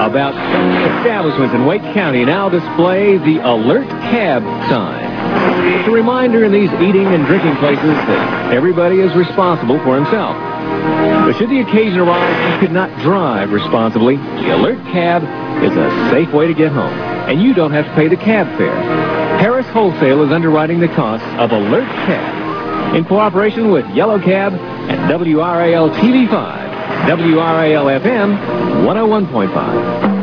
about establishments in Wake County now display the Alert Cab sign. It's a reminder in these eating and drinking places that everybody is responsible for himself. But should the occasion arise you could not drive responsibly, the Alert Cab is a safe way to get home, and you don't have to pay the cab fare. Harris Wholesale is underwriting the costs of Alert Cab in cooperation with Yellow Cab and WRAL TV5, WRAL FM 101.5.